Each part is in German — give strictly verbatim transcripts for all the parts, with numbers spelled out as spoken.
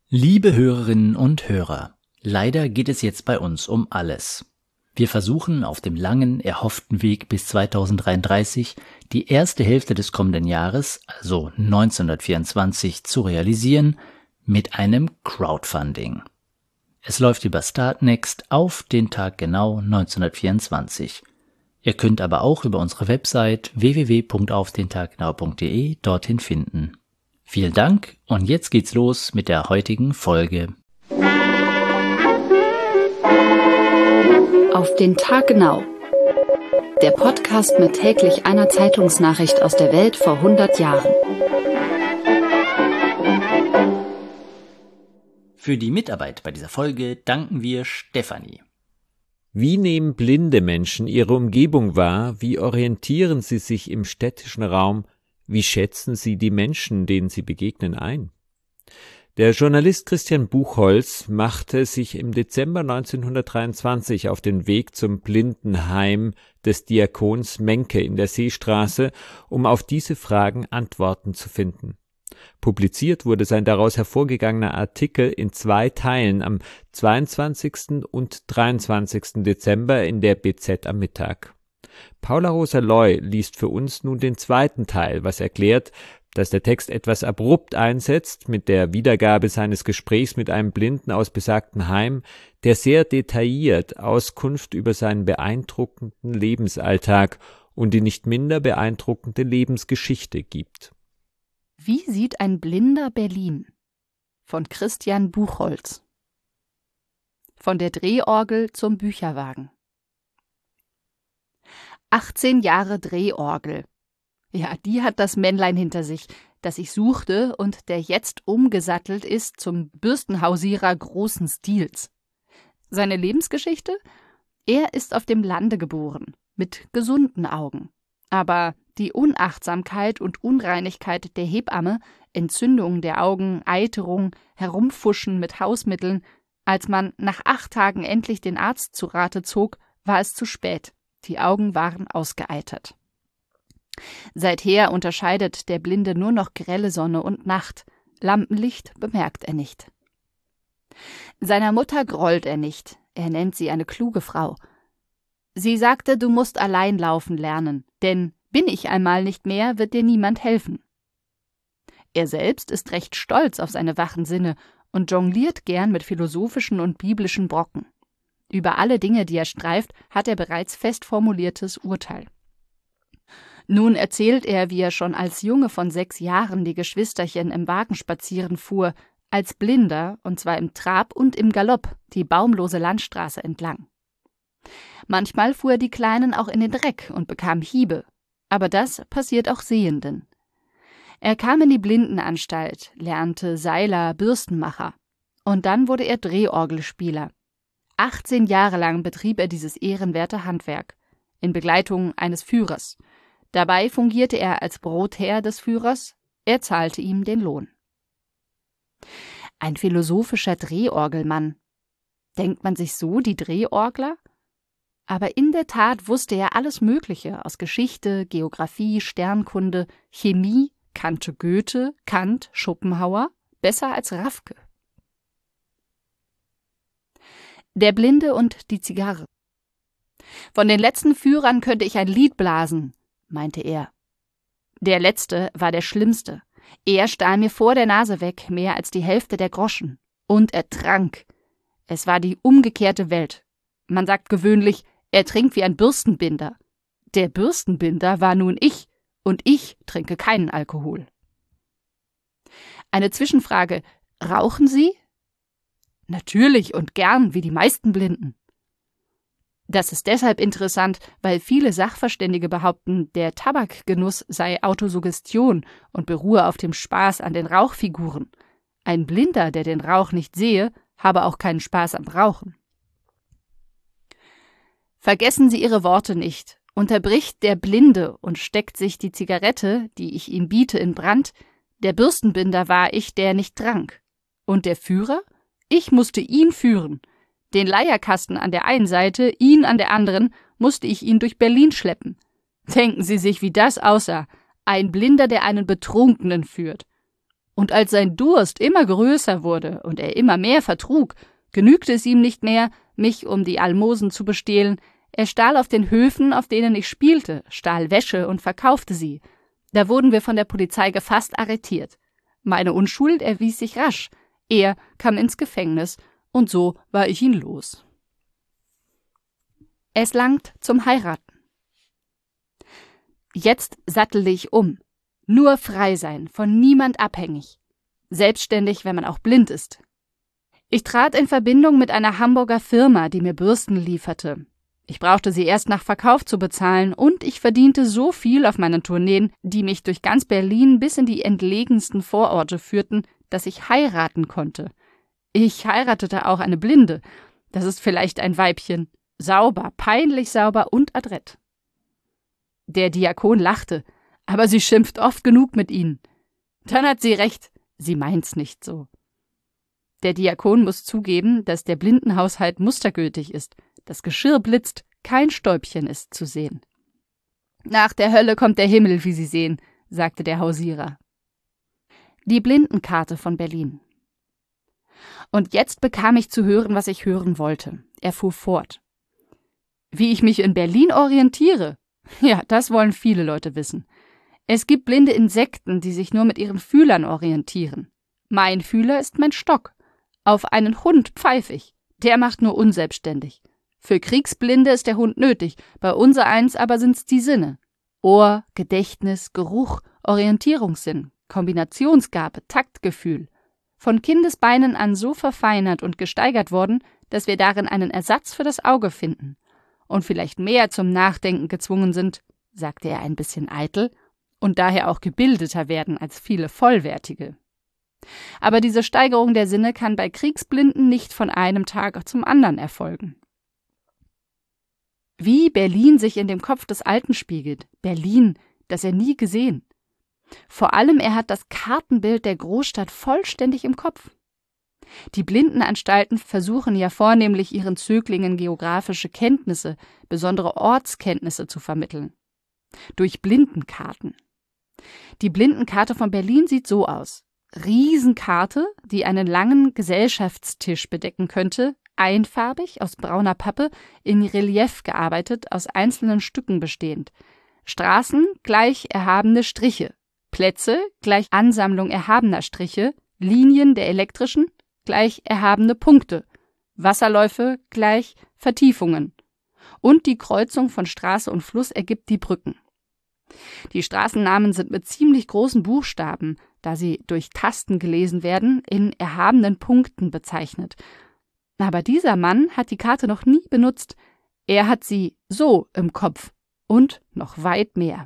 Liebe Hörerinnen und Hörer, leider geht es jetzt bei uns um alles. Wir versuchen auf dem langen, erhofften Weg bis zweitausenddreiunddreißig die erste Hälfte des kommenden Jahres, also neunzehnhundertvierundzwanzig, zu realisieren mit einem Crowdfunding. Es läuft über Startnext auf den Tag genau neunzehnhundertvierundzwanzig. Ihr könnt aber auch über unsere Website w w w punkt auf den tag genau punkt d e dorthin finden. Vielen Dank und jetzt geht's los mit der heutigen Folge. Auf den Tag genau. Der Podcast mit täglich einer Zeitungsnachricht aus der Welt vor hundert Jahren. Für die Mitarbeit bei dieser Folge danken wir Stefanie. Wie nehmen blinde Menschen ihre Umgebung wahr? Wie orientieren sie sich im städtischen Raum? Wie schätzen Sie die Menschen, denen Sie begegnen, ein? Der Journalist Christian Buchholz machte sich im Dezember neunzehnhundertdreiundzwanzig auf den Weg zum Blindenheim des Diakons Menke in der Seestraße, um auf diese Fragen Antworten zu finden. Publiziert wurde sein daraus hervorgegangener Artikel in zwei Teilen am zweiundzwanzigsten und dreiundzwanzigsten Dezember in der B Z am Mittag. Paula Rosa Loy liest für uns nun den zweiten Teil, was erklärt, dass der Text etwas abrupt einsetzt mit der Wiedergabe seines Gesprächs mit einem Blinden aus besagtem Heim, der sehr detailliert Auskunft über seinen beeindruckenden Lebensalltag und die nicht minder beeindruckende Lebensgeschichte gibt. Wie sieht ein Blinder Berlin? Von Christian Buchholz. Von der Drehorgel zum Bücherwagen. achtzehn Jahre Drehorgel. Ja, die hat das Männlein hinter sich, das ich suchte und der jetzt umgesattelt ist zum Bürstenhausierer großen Stils. Seine Lebensgeschichte? Er ist auf dem Lande geboren, mit gesunden Augen. Aber die Unachtsamkeit und Unreinigkeit der Hebamme, Entzündung der Augen, Eiterung, Herumfuschen mit Hausmitteln, als man nach acht Tagen endlich den Arzt zu Rate zog, war es zu spät. Die Augen waren ausgeeitert. Seither unterscheidet der Blinde nur noch grelle Sonne und Nacht. Lampenlicht bemerkt er nicht. Seiner Mutter grollt er nicht. Er nennt sie eine kluge Frau. Sie sagte, du musst allein laufen lernen, denn bin ich einmal nicht mehr, wird dir niemand helfen. Er selbst ist recht stolz auf seine wachen Sinne und jongliert gern mit philosophischen und biblischen Brocken. Über alle Dinge, die er streift, hat er bereits fest formuliertes Urteil. Nun erzählt er, wie er schon als Junge von sechs Jahren die Geschwisterchen im Wagen spazieren fuhr, als Blinder, und zwar im Trab und im Galopp, die baumlose Landstraße entlang. Manchmal fuhr er die Kleinen auch in den Dreck und bekam Hiebe, aber das passiert auch Sehenden. Er kam in die Blindenanstalt, lernte Seiler, Bürstenmacher, und dann wurde er Drehorgelspieler. achtzehn Jahre lang betrieb er dieses ehrenwerte Handwerk, in Begleitung eines Führers. Dabei fungierte er als Brotherr des Führers, er zahlte ihm den Lohn. Ein philosophischer Drehorgelmann. Denkt man sich so die Drehorgler? Aber in der Tat wusste er alles Mögliche aus Geschichte, Geographie, Sternkunde, Chemie, kannte Goethe, Kant, Schopenhauer, besser als Raffke. Der Blinde und die Zigarre. Von den letzten Führern könnte ich ein Lied blasen, meinte er. Der letzte war der schlimmste. Er stahl mir vor der Nase weg mehr als die Hälfte der Groschen. Und er trank. Es war die umgekehrte Welt. Man sagt gewöhnlich, er trinkt wie ein Bürstenbinder. Der Bürstenbinder war nun ich, und ich trinke keinen Alkohol. Eine Zwischenfrage: Rauchen Sie? Natürlich und gern, wie die meisten Blinden. Das ist deshalb interessant, weil viele Sachverständige behaupten, der Tabakgenuss sei Autosuggestion und beruhe auf dem Spaß an den Rauchfiguren. Ein Blinder, der den Rauch nicht sehe, habe auch keinen Spaß am Rauchen. Vergessen Sie Ihre Worte nicht, unterbricht der Blinde und steckt sich die Zigarette, die ich ihm biete, in Brand. Der Bürstenbinder war ich, der nicht trank. Und der Führer? Ich musste ihn führen. Den Leierkasten an der einen Seite, ihn an der anderen, musste ich ihn durch Berlin schleppen. Denken Sie sich, wie das aussah. Ein Blinder, der einen Betrunkenen führt. Und als sein Durst immer größer wurde und er immer mehr vertrug, genügte es ihm nicht mehr, mich um die Almosen zu bestehlen. Er stahl auf den Höfen, auf denen ich spielte, stahl Wäsche und verkaufte sie. Da wurden wir von der Polizei gefasst arretiert. Meine Unschuld erwies sich rasch. Er kam ins Gefängnis und so war ich ihn los. Es langt zum Heiraten. Jetzt sattele ich um. Nur frei sein, von niemand abhängig. Selbstständig, wenn man auch blind ist. Ich trat in Verbindung mit einer Hamburger Firma, die mir Bürsten lieferte. Ich brauchte sie erst nach Verkauf zu bezahlen und ich verdiente so viel auf meinen Tourneen, die mich durch ganz Berlin bis in die entlegensten Vororte führten, dass ich heiraten konnte. Ich heiratete auch eine Blinde. Das ist vielleicht ein Weibchen. Sauber, peinlich sauber und adrett. Der Diakon lachte, aber sie schimpft oft genug mit ihnen. Dann hat sie recht, sie meint's nicht so. Der Diakon muss zugeben, dass der Blindenhaushalt mustergültig ist. Das Geschirr blitzt, kein Stäubchen ist zu sehen. Nach der Hölle kommt der Himmel, wie Sie sehen, sagte der Hausierer. Die Blindenkarte von Berlin. Und jetzt bekam ich zu hören, was ich hören wollte. Er fuhr fort. Wie ich mich in Berlin orientiere? Ja, das wollen viele Leute wissen. Es gibt blinde Insekten, die sich nur mit ihren Fühlern orientieren. Mein Fühler ist mein Stock. Auf einen Hund pfeife ich. Der macht nur unselbstständig. Für Kriegsblinde ist der Hund nötig, bei unsereins aber sind's die Sinne. Ohr, Gedächtnis, Geruch, Orientierungssinn, Kombinationsgabe, Taktgefühl. Von Kindesbeinen an so verfeinert und gesteigert worden, dass wir darin einen Ersatz für das Auge finden. Und vielleicht mehr zum Nachdenken gezwungen sind, sagte er ein bisschen eitel, und daher auch gebildeter werden als viele Vollwertige. Aber diese Steigerung der Sinne kann bei Kriegsblinden nicht von einem Tag zum anderen erfolgen. Wie Berlin sich in dem Kopf des Alten spiegelt, Berlin, das er nie gesehen. Vor allem, er hat das Kartenbild der Großstadt vollständig im Kopf. Die Blindenanstalten versuchen ja vornehmlich ihren Zöglingen geografische Kenntnisse, besondere Ortskenntnisse zu vermitteln. Durch Blindenkarten. Die Blindenkarte von Berlin sieht so aus. Riesenkarte, die einen langen Gesellschaftstisch bedecken könnte, einfarbig, aus brauner Pappe, in Relief gearbeitet, aus einzelnen Stücken bestehend. Straßen gleich erhabene Striche, Plätze gleich Ansammlung erhabener Striche, Linien der elektrischen gleich erhabene Punkte, Wasserläufe gleich Vertiefungen. Und die Kreuzung von Straße und Fluss ergibt die Brücken. Die Straßennamen sind mit ziemlich großen Buchstaben, da sie durch Tasten gelesen werden, in erhabenen Punkten bezeichnet. Aber dieser Mann hat die Karte noch nie benutzt. Er hat sie so im Kopf und noch weit mehr.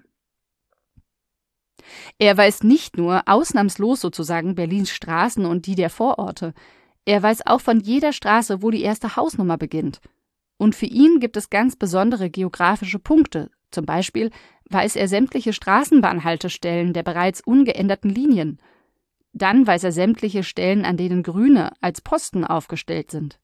Er weiß nicht nur ausnahmslos sozusagen Berlins Straßen und die der Vororte. Er weiß auch von jeder Straße, wo die erste Hausnummer beginnt. Und für ihn gibt es ganz besondere geografische Punkte. Zum Beispiel weiß er sämtliche Straßenbahnhaltestellen der bereits ungeänderten Linien. Dann weiß er sämtliche Stellen, an denen Grüne als Posten aufgestellt sind.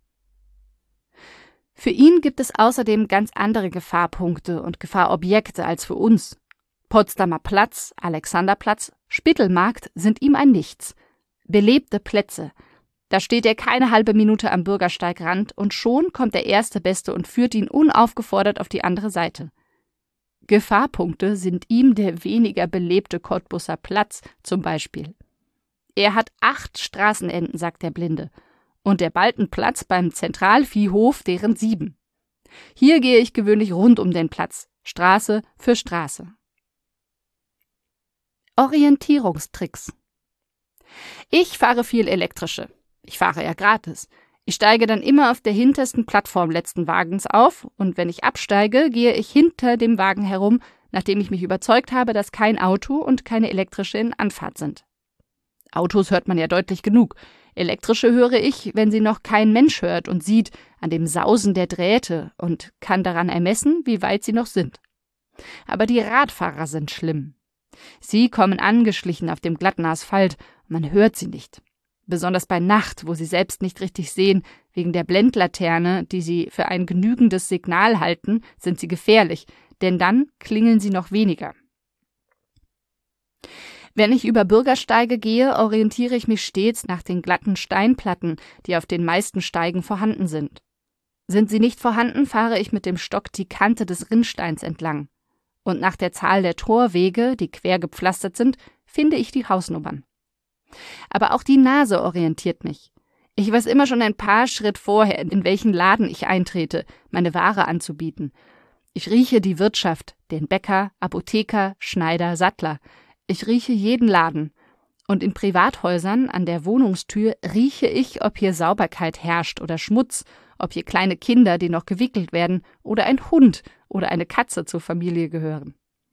Für ihn gibt es außerdem ganz andere Gefahrpunkte und Gefahrobjekte als für uns. Potsdamer Platz, Alexanderplatz, Spittelmarkt sind ihm ein Nichts. Belebte Plätze. Da steht er keine halbe Minute am Bürgersteigrand und schon kommt der erste Beste und führt ihn unaufgefordert auf die andere Seite. Gefahrpunkte sind ihm der weniger belebte Cottbuser Platz zum Beispiel. Er hat acht Straßenenden, sagt der Blinde, und der Baltenplatz beim Zentralviehhof deren sieben. Hier gehe ich gewöhnlich rund um den Platz, Straße für Straße. Orientierungstricks. Ich fahre viel elektrische. Ich fahre ja gratis. Ich steige dann immer auf der hintersten Plattform letzten Wagens auf und wenn ich absteige, gehe ich hinter dem Wagen herum, nachdem ich mich überzeugt habe, dass kein Auto und keine elektrische in Anfahrt sind. Autos hört man ja deutlich genug. Elektrische höre ich, wenn sie noch kein Mensch hört und sieht an dem Sausen der Drähte und kann daran ermessen, wie weit sie noch sind. Aber die Radfahrer sind schlimm. Sie kommen angeschlichen auf dem glatten Asphalt, man hört sie nicht. Besonders bei Nacht, wo sie selbst nicht richtig sehen, wegen der Blendlaterne, die sie für ein genügendes Signal halten, sind sie gefährlich, denn dann klingeln sie noch weniger. Wenn ich über Bürgersteige gehe, orientiere ich mich stets nach den glatten Steinplatten, die auf den meisten Steigen vorhanden sind. Sind sie nicht vorhanden, fahre ich mit dem Stock die Kante des Rinnsteins entlang. Und nach der Zahl der Torwege, die quer gepflastert sind, finde ich die Hausnummern. Aber auch die Nase orientiert mich. Ich weiß immer schon ein paar Schritt vorher, in welchen Laden ich eintrete, meine Ware anzubieten. Ich rieche die Wirtschaft, den Bäcker, Apotheker, Schneider, Sattler. Ich rieche jeden Laden. Und in Privathäusern an der Wohnungstür rieche ich, ob hier Sauberkeit herrscht oder Schmutz, ob hier kleine Kinder, die noch gewickelt werden, oder ein Hund oder eine Katze zur Familie gehören.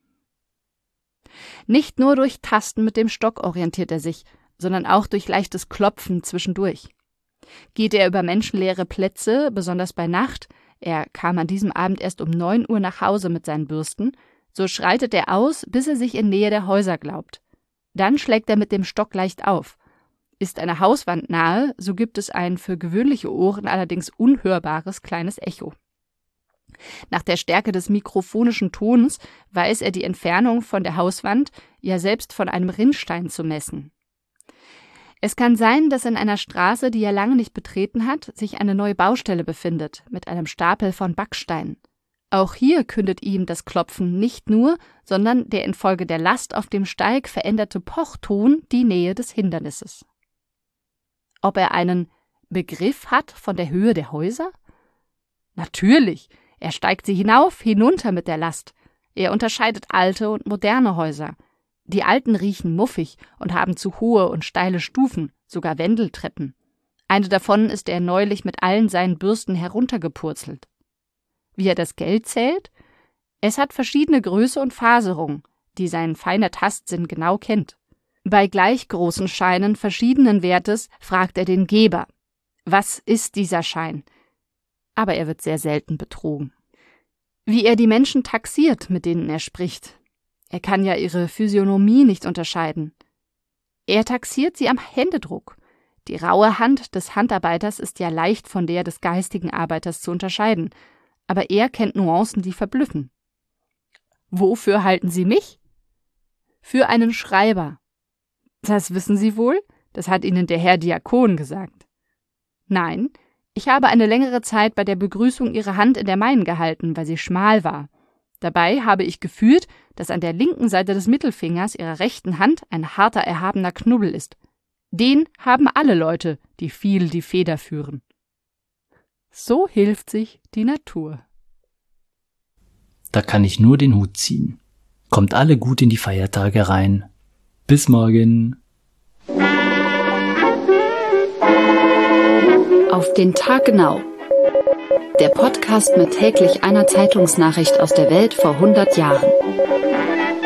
Nicht nur durch Tasten mit dem Stock orientiert er sich, sondern auch durch leichtes Klopfen zwischendurch. Geht er über menschenleere Plätze, besonders bei Nacht, er kam an diesem Abend erst um neun Uhr nach Hause mit seinen Bürsten, so schreitet er aus, bis er sich in Nähe der Häuser glaubt. Dann schlägt er mit dem Stock leicht auf. Ist eine Hauswand nahe, so gibt es ein für gewöhnliche Ohren allerdings unhörbares kleines Echo. Nach der Stärke des mikrophonischen Tons weiß er die Entfernung von der Hauswand, ja selbst von einem Rinnstein zu messen. Es kann sein, dass in einer Straße, die er lange nicht betreten hat, sich eine neue Baustelle befindet, mit einem Stapel von Backsteinen. Auch hier kündet ihm das Klopfen nicht nur, sondern der infolge der Last auf dem Steig veränderte Pochton die Nähe des Hindernisses. Ob er einen Begriff hat von der Höhe der Häuser? Natürlich, er steigt sie hinauf, hinunter mit der Last. Er unterscheidet alte und moderne Häuser. Die alten riechen muffig und haben zu hohe und steile Stufen, sogar Wendeltreppen. Eine davon ist er neulich mit allen seinen Bürsten heruntergepurzelt. Wie er das Geld zählt? Es hat verschiedene Größe und Faserung, die sein feiner Tastsinn genau kennt. Bei gleich großen Scheinen verschiedenen Wertes fragt er den Geber: Was ist dieser Schein? Aber er wird sehr selten betrogen. Wie er die Menschen taxiert, mit denen er spricht. Er kann ja ihre Physiognomie nicht unterscheiden. Er taxiert sie am Händedruck. Die raue Hand des Handarbeiters ist ja leicht von der des geistigen Arbeiters zu unterscheiden, aber er kennt Nuancen, die verblüffen. Wofür halten Sie mich? Für einen Schreiber. Das wissen Sie wohl? Das hat Ihnen der Herr Diakon gesagt. Nein, ich habe eine längere Zeit bei der Begrüßung Ihre Hand in der meinen gehalten, weil sie schmal war. Dabei habe ich gefühlt, dass an der linken Seite des Mittelfingers Ihrer rechten Hand ein harter, erhabener Knubbel ist. Den haben alle Leute, die viel die Feder führen. So hilft sich die Natur. Da kann ich nur den Hut ziehen. Kommt alle gut in die Feiertage rein. Bis morgen. Auf den Tag genau. Der Podcast mit täglich einer Zeitungsnachricht aus der Welt vor hundert Jahren.